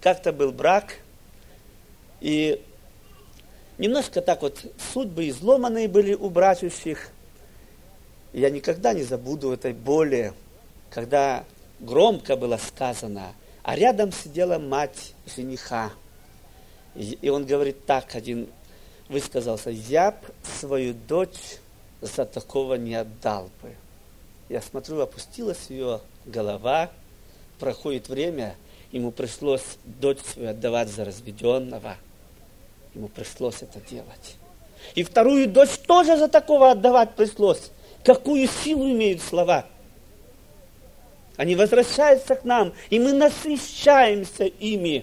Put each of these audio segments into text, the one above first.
как-то был брак, и немножко так вот судьбы изломанные были у братьев. Я никогда не забуду этой боли, когда громко было сказано, а рядом сидела мать жениха. И он говорит так, один высказался: я б свою дочь за такого не отдал бы. Я смотрю, опустилась ее голова, проходит время, ему пришлось дочь свою отдавать за разведенного. Ему пришлось это делать. И вторую дочь тоже за такого отдавать пришлось. Какую силу имеют слова? Они возвращаются к нам, и мы насыщаемся ими.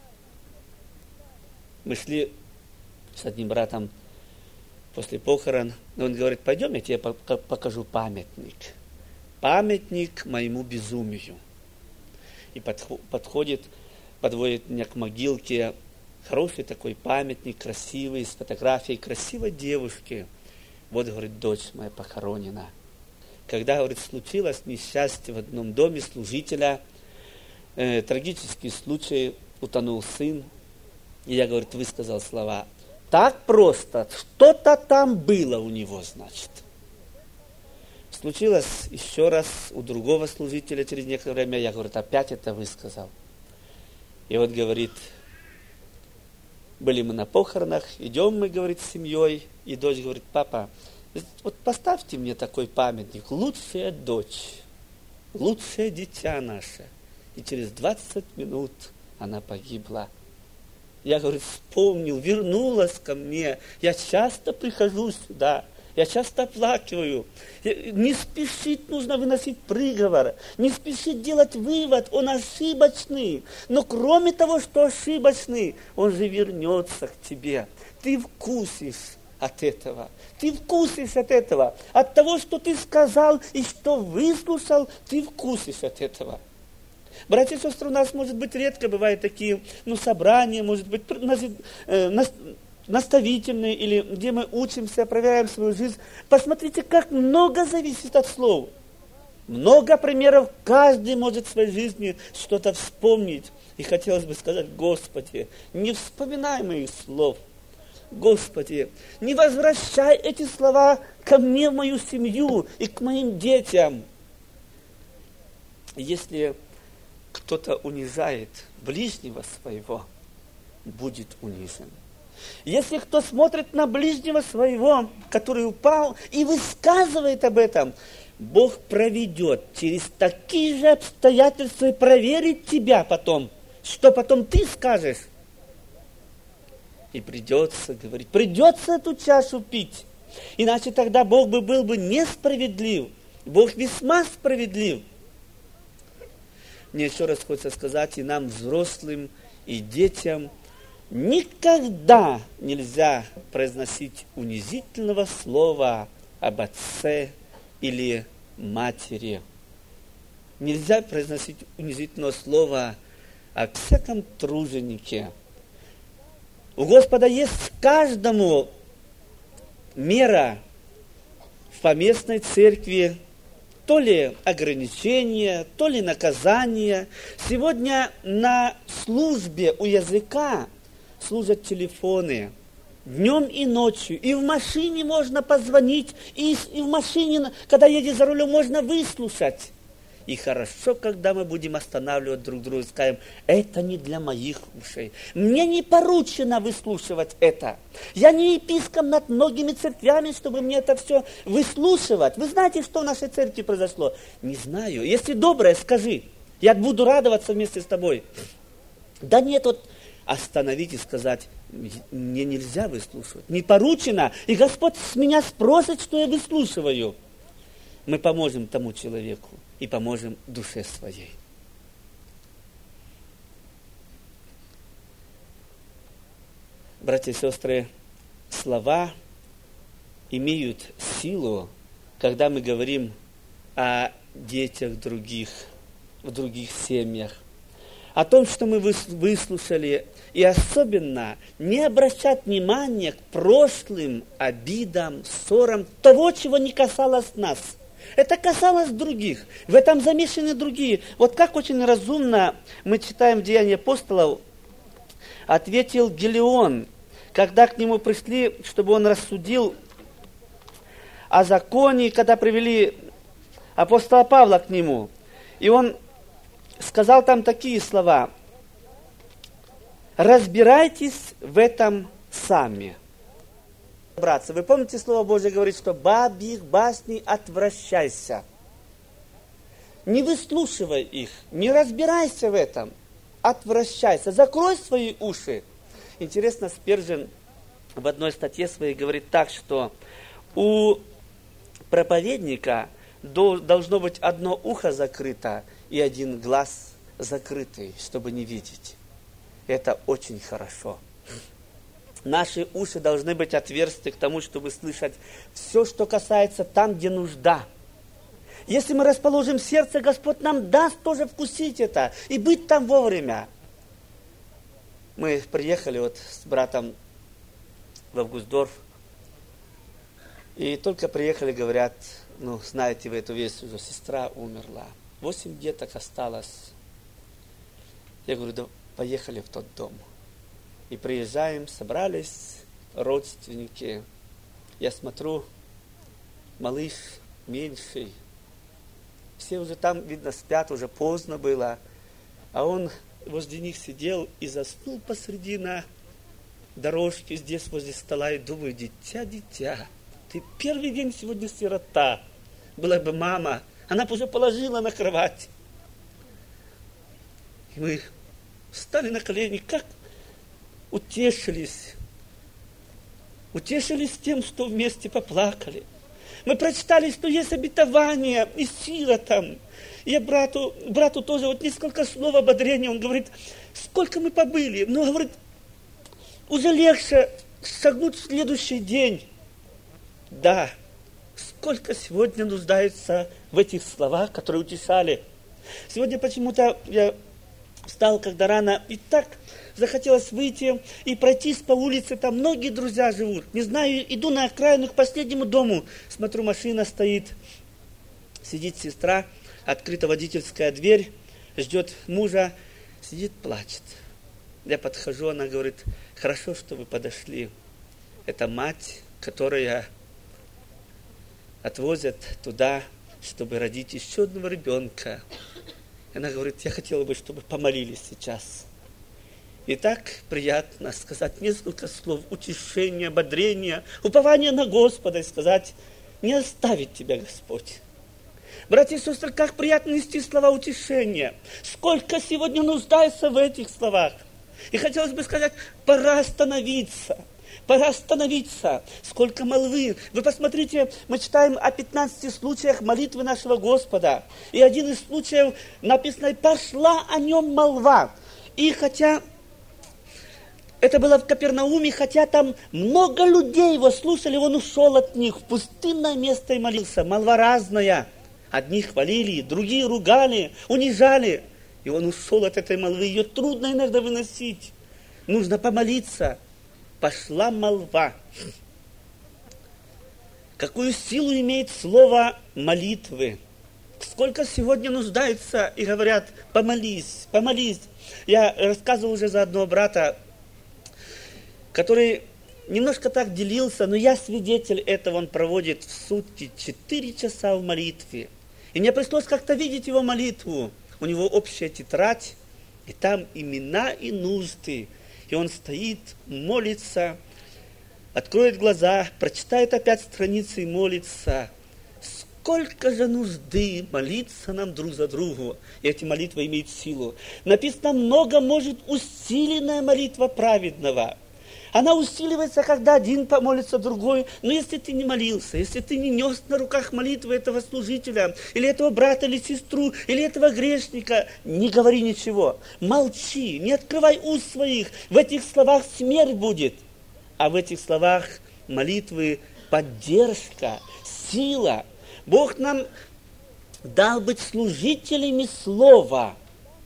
Мы шли с одним братом после похорон, и он говорит: пойдем, я тебе покажу памятник. Памятник моему безумию. И подходит, подводит меня к могилке. Хороший такой памятник, красивый, с фотографией красивой девушки. Вот, говорит, дочь моя похоронена. Когда, говорит, случилось несчастье в одном доме служителя, трагический случай, утонул сын. И я, говорит, высказал слова: так просто, что-то там было у него, значит. Случилось еще раз у другого служителя через некоторое время, я, говорит, опять это высказал. И вот, говорит, были мы на похоронах, идем мы, говорит, с семьей, и дочь говорит: папа, вот поставьте мне такой памятник, лучшая дочь, лучшее дитя наше. И через 20 минут она погибла. Я, говорит, вспомнил, вернулась ко мне. Я часто прихожу сюда, я часто оплакиваю. Не спешить нужно выносить приговор, не спешить делать вывод, он ошибочный. Но кроме того, что ошибочный, он же вернется к тебе. Ты вкусишь от этого. Ты вкусишь от этого. От того, что ты сказал и что выслушал, ты вкусишь от этого. Братья и сестры, у нас, может быть, редко бывают такие, собрания, может быть, наставительные, или где мы учимся, проверяем свою жизнь. Посмотрите, как много зависит от слов. Много примеров, каждый может в своей жизни что-то вспомнить. И хотелось бы сказать: Господи, не вспоминай моих слов. Господи, не возвращай эти слова ко мне, в мою семью и к моим детям. Если кто-то унижает ближнего своего, будет унижен. Если кто смотрит на ближнего своего, который упал, и высказывает об этом, Бог проведет через такие же обстоятельства и проверит тебя потом, что потом ты скажешь. И придется говорить, придется эту чашу пить. Иначе тогда Бог был бы несправедлив. Бог весьма справедлив. Мне еще раз хочется сказать и нам, взрослым, и детям, никогда нельзя произносить унизительного слова об отце или матери. Нельзя произносить унизительного слова о всяком труженике. У Господа есть каждому мера в поместной церкви, то ли ограничения, то ли наказания. Сегодня на службе у языка служат телефоны днем и ночью. И в машине можно позвонить, и в машине, когда едешь за рулем, можно выслушать. И хорошо, когда мы будем останавливать друг друга и скажем: это не для моих ушей. Мне не поручено выслушивать это. Я не епископ над многими церквями, чтобы мне это все выслушивать. Вы знаете, что в нашей церкви произошло? Не знаю. Если доброе, скажи. Я буду радоваться вместе с тобой. Да нет, вот остановить и сказать: мне нельзя выслушивать. Не поручено. И Господь с меня спросит, что я выслушиваю. Мы поможем тому человеку и поможем душе своей. Братья и сестры, слова имеют силу, когда мы говорим о детях других, в других семьях, о том, что мы выслушали, и особенно не обращать внимания к прошлым обидам, ссорам, того, чего не касалось нас. Это касалось других. В этом замешаны другие. Вот как очень разумно мы читаем в Деяниях апостолов, ответил Гелион, когда к нему пришли, чтобы он рассудил о законе, когда привели апостола Павла к нему. И он сказал там такие слова: «Разбирайтесь в этом сами». Братцы, вы помните, Слово Божье говорит, что бабьих басней отвращайся. Не выслушивай их, не разбирайся в этом, отвращайся, закрой свои уши. Интересно, Спержен в одной статье своей говорит так, что у проповедника должно быть одно ухо закрыто и один глаз закрытый, чтобы не видеть. Это очень хорошо. Наши уши должны быть отверсты к тому, чтобы слышать все, что касается там, где нужда. Если мы расположим сердце, Господь нам даст тоже вкусить это и быть там вовремя. Мы приехали вот с братом в Августдорф, и только приехали, говорят, ну, знаете вы эту весть, уже сестра умерла, 8 деток осталось. Я говорю, да поехали в тот дом. И приезжаем, собрались родственники. Я смотрю, малыш меньший. Все уже там, видно, спят, уже поздно было. А он возле них сидел и заснул посреди на дорожке здесь возле стола. И думаю, дитя, ты первый день сегодня сирота. Была бы мама, она бы уже положила на кровать. И мы встали на колени, как утешились тем, что вместе поплакали. Мы прочитали, что есть обетование и сиротам. Я брату тоже вот несколько слов ободрения, он говорит, сколько мы побыли, но говорит, уже легче шагнуть в следующий день. Да, сколько сегодня нуждается в этих словах, которые утешали. Сегодня почему-то я встал, когда рано, и так захотелось выйти и пройтись по улице, там многие друзья живут. Не знаю, иду на окраину к последнему дому, смотрю, машина стоит, сидит сестра, открыта водительская дверь, ждет мужа, сидит, плачет. Я подхожу, она говорит, хорошо, что вы подошли. Это мать, которая отвозят туда, чтобы родить еще одного ребенка. Она говорит, я хотела бы, чтобы помолились сейчас. И так приятно сказать несколько слов утешения, ободрения, упования на Господа и сказать, не оставит тебя Господь. Братья и сестры, как приятно нести слова утешения. Сколько сегодня нуждается в этих словах. И хотелось бы сказать, пора остановиться. Пора остановиться. Сколько молвы. Вы посмотрите, мы читаем о 15 случаях молитвы нашего Господа. И один из случаев написано, пошла о нем молва. И хотя это было в Капернауме, хотя там много людей его слушали, он ушел от них в пустынное место и молился. Молва разная. Одни хвалили, другие ругали, унижали. И он ушел от этой молвы. Ее трудно иногда выносить. Нужно помолиться. Пошла молва. Какую силу имеет слово молитвы? Сколько сегодня нуждаются и говорят, помолись, помолись. Я рассказывал уже за одного брата, который немножко так делился, но я свидетель этого, он проводит в сутки 4 часа в молитве. И мне пришлось как-то видеть его молитву. У него общая тетрадь, и там имена и нужды. И он стоит, молится, откроет глаза, прочитает опять страницы и молится. Сколько же нужды молиться нам друг за другу. И эти молитвы имеют силу. Написано, много может усиленная молитва праведного. Она усиливается, когда один помолится, другой. Но если ты не молился, если ты не нес на руках молитвы этого служителя, или этого брата, или сестру, или этого грешника, не говори ничего. Молчи, не открывай уст своих. В этих словах смерть будет. А в этих словах молитвы поддержка, сила. Бог нам дал быть служителями слова.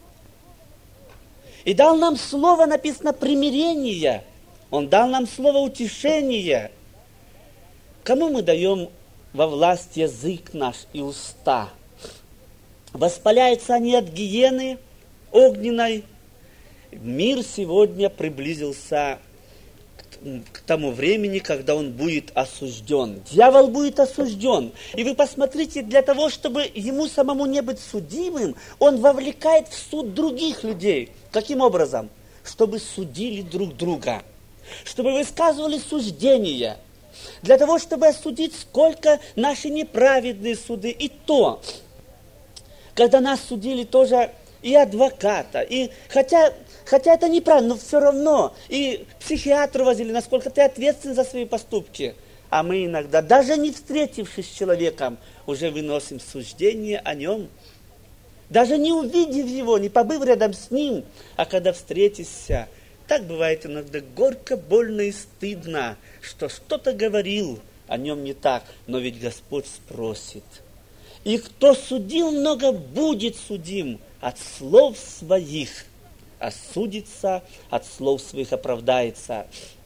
И дал нам слово, написано, примирение. Он дал нам слово утешения. Кому мы даем во власть язык наш и уста? Воспаляются они от гиены огненной. Мир сегодня приблизился к тому времени, когда он будет осужден. Дьявол будет осужден. И вы посмотрите, для того, чтобы ему самому не быть судимым, он вовлекает в суд других людей. Каким образом? Чтобы судили друг друга. Чтобы высказывали суждения. Для того, чтобы осудить, сколько наши неправедные суды. И то, когда нас судили тоже и адвоката, и хотя это неправильно, но все равно, и психиатру возили, насколько ты ответственен за свои поступки. А мы иногда, даже не встретившись с человеком, уже выносим суждение о нем. Даже не увидев его, не побыв рядом с ним, а когда встретишься, так бывает иногда горько, больно и стыдно, что что-то говорил о нем не так, но ведь Господь спросит. И кто судил много, будет судим от слов своих, осудится, от слов своих оправдается.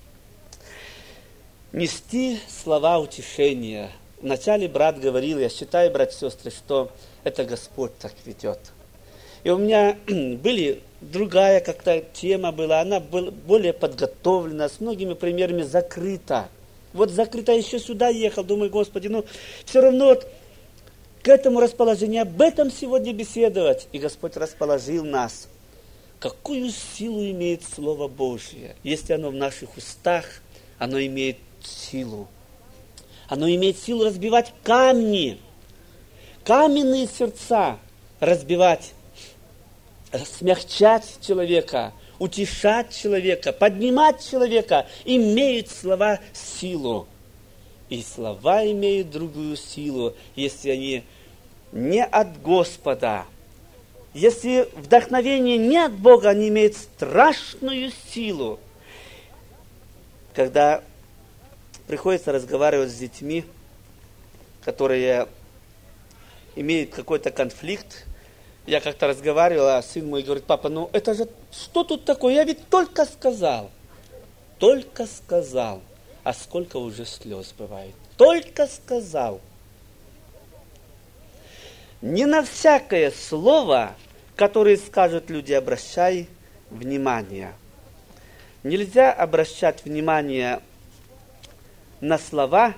Нести слова утешения. Вначале брат говорил, я считаю, братья и сестры, что это Господь так ведет. И у меня были другая как-то тема была, она была более подготовлена, с многими примерами закрыта. Вот закрыта, еще сюда ехал, думаю, Господи, все равно вот к этому расположению, об этом сегодня беседовать. И Господь расположил нас. Какую силу имеет Слово Божье? Если оно в наших устах, оно имеет силу. Оно имеет силу разбивать камни. Каменные сердца разбивать, смягчать человека, утешать человека, поднимать человека. Имеют слова силу. И слова имеют другую силу, если они не от Господа. Если вдохновение не от Бога, они имеют страшную силу. Когда приходится разговаривать с детьми, которые имеют какой-то конфликт, я как-то разговаривал, а сын мой говорит, папа, это же что тут такое? Я ведь только сказал. Только сказал. А сколько уже слез бывает. Только сказал. Не на всякое слово, которое скажут люди, обращай внимание. Нельзя обращать внимание на слова,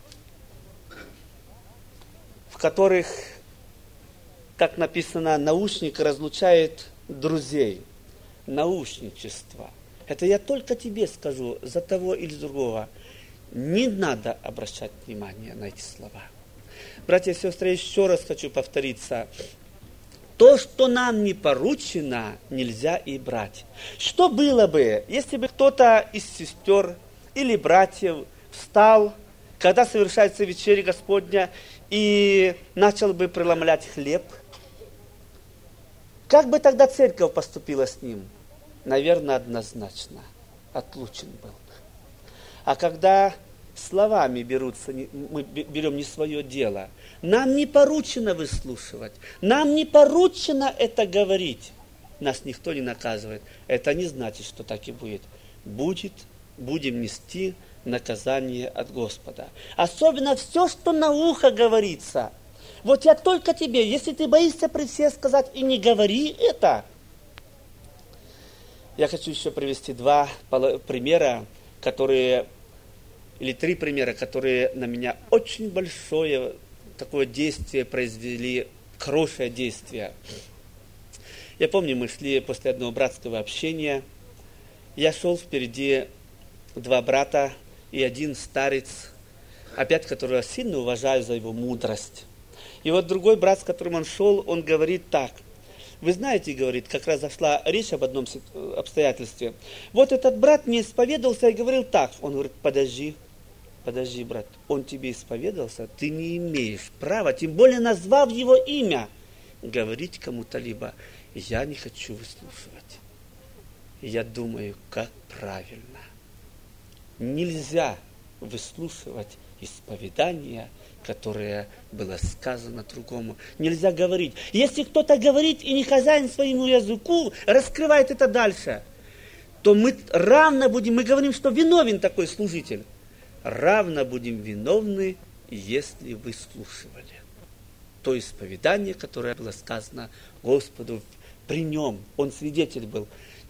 в которых, как написано, наушник разлучает друзей. Наушничество. Это я только тебе скажу, за того или другого. Не надо обращать внимание на эти слова. Братья и сестры, еще раз хочу повториться. То, что нам не поручено, нельзя и брать. Что было бы, если бы кто-то из сестер или братьев встал, когда совершается вечеря Господня, и начал бы преломлять хлеб? Как бы тогда церковь поступила с ним? Наверное, однозначно. Отлучен был. А когда словами берутся, мы берем не свое дело, нам не поручено выслушивать, нам не поручено это говорить. Нас никто не наказывает. Это не значит, что так и будет. Будем нести наказание от Господа. Особенно все, что на ухо говорится. Вот я только тебе, если ты боишься при всех сказать и не говори это. Я хочу еще привести два примера, или три примера, которые на меня очень большое такое действие произвели, хорошее действие. Я помню, мы шли после одного братского общения. Я шел впереди два брата и один старец, опять которого сильно уважаю за его мудрость. И вот другой брат, с которым он шел, он говорит так. Вы знаете, говорит, как раз зашла речь об одном обстоятельстве. Вот этот брат мне исповедовался и говорил так. Он говорит, подожди, брат, он тебе исповедовался, ты не имеешь права, тем более назвав его имя, говорить кому-то либо. Я не хочу выслушивать. Я думаю, как правильно. Нельзя выслушивать исповедание, которое было сказано другому. Нельзя говорить. Если кто-то говорит и не хозяин своему языку, раскрывает это дальше, то мы равно будем, мы говорим, что виновен такой служитель. Равно будем виновны, если выслушивали то исповедание, которое было сказано Господу при нем. Он свидетель был.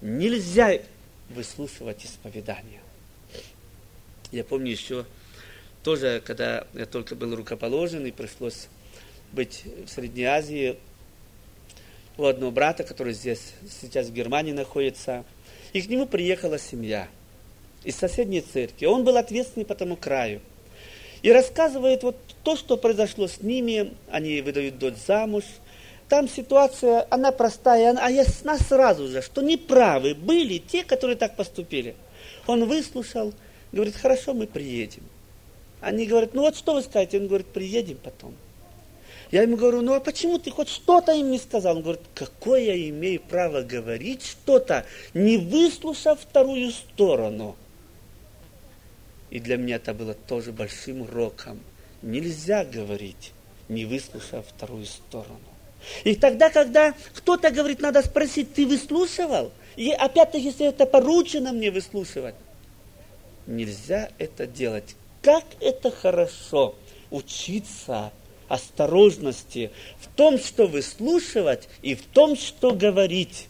нельзя выслушивать исповедание. Я помню еще тоже, когда я только был рукоположен и пришлось быть в Средней Азии, у одного брата, который здесь сейчас в Германии находится, и к нему приехала семья из соседней церкви. Он был ответственный по тому краю. И рассказывает вот то, что произошло с ними. Они выдают дочь замуж. Там ситуация, она простая, а ясна сразу же, что неправы были те, которые так поступили. Он выслушал, говорит, хорошо, мы приедем. Они говорят, ну вот что вы скажете? Он говорит, приедем потом. Я ему говорю, ну а почему ты хоть что-то им не сказал? Он говорит, какое я имею право говорить что-то, не выслушав вторую сторону? И для меня это было тоже большим уроком. Нельзя говорить, не выслушав вторую сторону. И тогда, когда кто-то говорит, надо спросить, ты выслушивал? И опять-таки, если это поручено мне выслушивать, нельзя это делать. Как это хорошо учиться осторожности в том, что выслушивать, и в том, что говорить.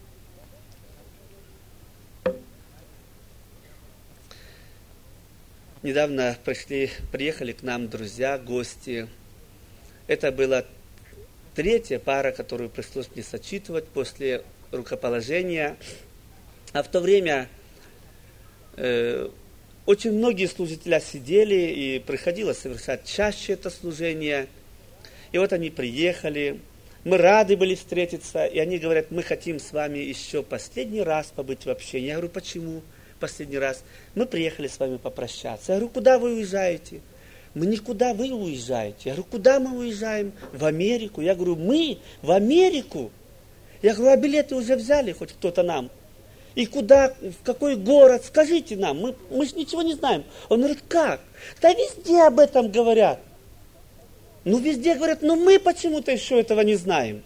Недавно приехали к нам друзья, гости. Это была третья пара, которую пришлось мне сочитывать после рукоположения. А в то время очень многие служители сидели, и приходилось совершать чаще это служение. И вот они приехали, мы рады были встретиться, и они говорят, мы хотим с вами еще последний раз побыть в общении. Я говорю, почему последний раз? Мы приехали с вами попрощаться. Я говорю, куда вы уезжаете? Мы никуда, вы уезжаете. Я говорю, куда мы уезжаем? В Америку. Я говорю, мы в Америку? Я говорю, а билеты уже взяли хоть кто-то нам? И куда, в какой город, скажите нам, мы же ничего не знаем. Он говорит, как? Да везде об этом говорят. Ну везде говорят, но мы почему-то еще этого не знаем.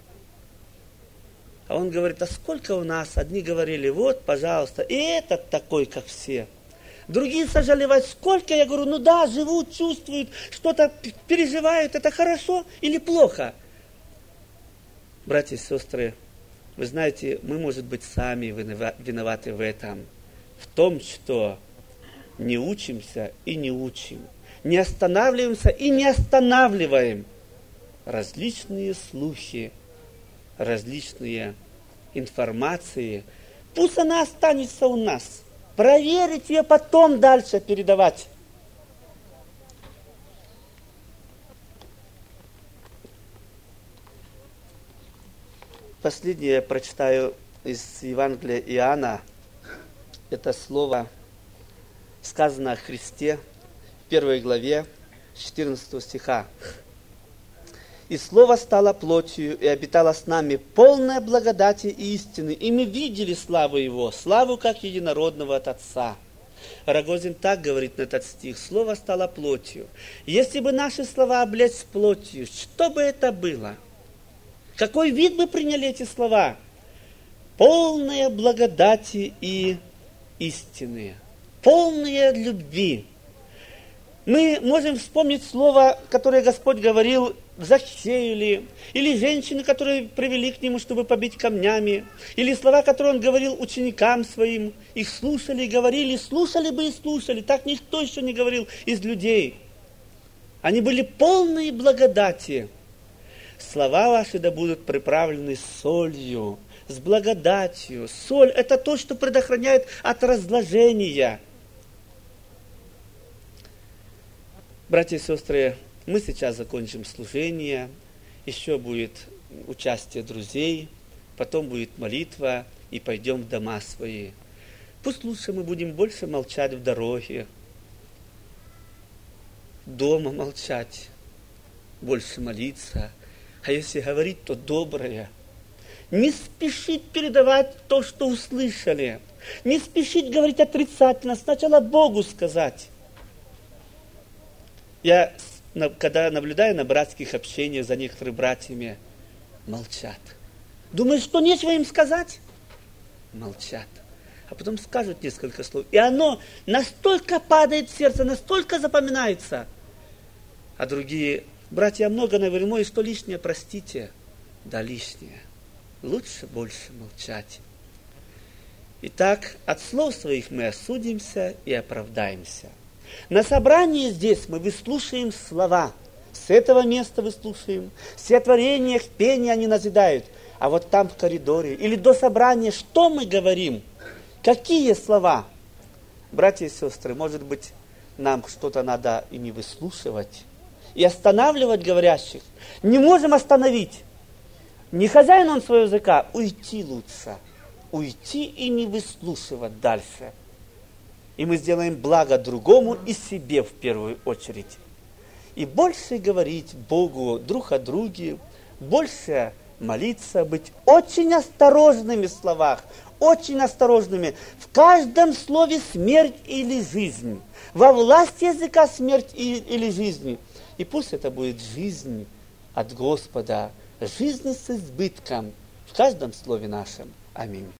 А он говорит, а сколько у нас? Одни говорили, вот, пожалуйста, и этот такой, как все. Другие сожалевают, сколько? Я говорю, ну да, живут, чувствуют, что-то переживают, это хорошо или плохо? Братья и сестры, вы знаете, мы, может быть, сами виноваты в этом. В том, что не учимся и не учим. Не останавливаемся и не останавливаем. Различные слухи, различные информации. Пусть она останется у нас. Проверить ее, потом дальше передавать. Последнее я прочитаю из Евангелия Иоанна. Это слово, сказано о Христе в 1 главе 14 стиха. «И Слово стало плотью и обитало с нами, полное благодати и истины, и мы видели славу Его, славу как единородного от Отца». Рогозин так говорит на этот стих: «Слово стало плотью». Если бы наши слова облечь плотью, что бы это было? Какой вид бы приняли эти слова? Полные благодати и истины, полные любви. Мы можем вспомнить слово, которое Господь говорил Захею, или женщины, которые привели к Нему, чтобы побить камнями, или слова, которые Он говорил ученикам Своим. Их слушали и говорили, слушали бы и слушали. Так никто еще не говорил из людей. Они были полные благодати. Слова ваши да будут приправлены солью, с благодатью. Соль – это то, что предохраняет от разложения. Братья и сестры, мы сейчас закончим служение, еще будет участие друзей, потом будет молитва, и пойдем в дома свои. Пусть лучше мы будем больше молчать в дороге, дома молчать, больше молиться. А если говорить, то доброе. Не спешить передавать то, что услышали. Не спешить говорить отрицательно. Сначала Богу сказать. Я, когда наблюдаю на братских общениях за некоторыми братьями, молчат. Думаешь, что нечего им сказать? Молчат. А потом скажут несколько слов. И оно настолько падает в сердце, настолько запоминается. А другие: братья, я много наговорил, и что лишнее, простите. Да, лишнее. Лучше больше молчать. Итак, от слов своих мы осудимся и оправдаемся. На собрании здесь мы выслушаем слова. С этого места выслушаем. Все творения, их пение они назидают. А вот там в коридоре или до собрания, что мы говорим? Какие слова? Братья и сестры, может быть, нам что-то надо и не выслушивать, и останавливать говорящих. Не можем остановить. Не хозяин он своего языка, уйти лучше. Уйти и не выслушивать дальше. И мы сделаем благо другому и себе в первую очередь. И больше говорить Богу друг о друге, больше молиться, быть очень осторожными в словах, очень осторожными. В каждом слове смерть или жизнь. Во власти языка смерть или жизнь. И пусть это будет жизнь от Господа, жизнь с избытком в каждом слове нашем. Аминь.